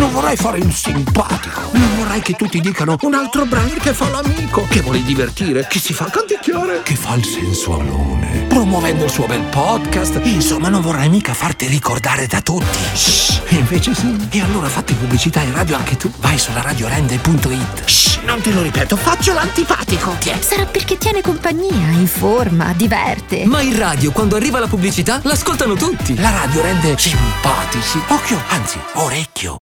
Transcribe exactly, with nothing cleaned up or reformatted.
Non vorrai fare il simpatico. Non vorrai che tutti dicano un altro brand che fa l'amico, che vuole divertire, che si fa canticchiare, che fa il sensualone, promuovendo il suo bel podcast. Insomma, non vorrai mica farti ricordare da tutti. Shh, invece sì. E allora fatti pubblicità in radio anche tu. Vai sulla radio rende punto it. Shh, non te lo ripeto, faccio l'antipatico. Tiè. Sarà perché tiene compagnia, informa, diverte. Ma in radio, quando arriva la pubblicità, l'ascoltano tutti. La radio rende simpatici. Occhio, anzi, orecchio.